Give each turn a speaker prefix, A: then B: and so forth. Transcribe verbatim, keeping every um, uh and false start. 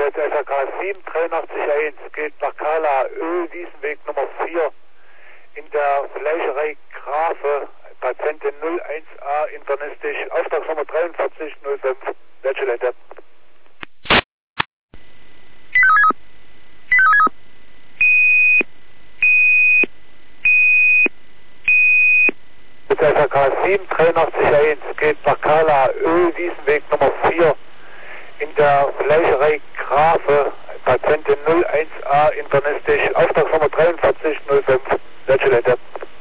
A: S A K sieben drei acht eins geht nach Kala, Ölwiesenweg Nummer vier in der Fleischerei Grafe, Patientin null eins A internistisch, Auftragsnummer dreiundvierzig null fünf, Wertschulette. S A K sieben drei acht eins geht nach Kala, Ölwiesenweg Nummer vier in der Fleischerei Grafe, Patientin null eins A internistisch, Auftragsnummer dreiundvierzig null fünf, Wertschulette.